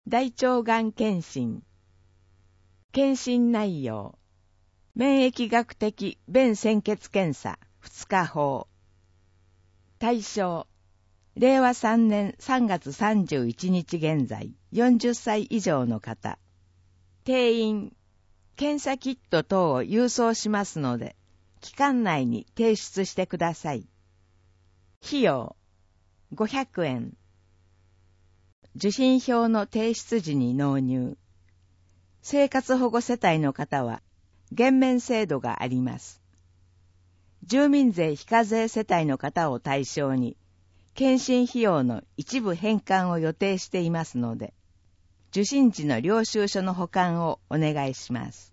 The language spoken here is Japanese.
大腸がん検診。検診内容。免疫学的便潜血検査2日法。対象。令和3年3月31日現在40歳以上の方。定員。検査キット等を郵送しますので、期間内に提出してください。費用。500円。受診票の提出時に納入。生活保護世帯の方は減免制度があります。住民税非課税世帯の方を対象に検診費用の一部返還を予定していますので、受診時の領収書の保管をお願いします。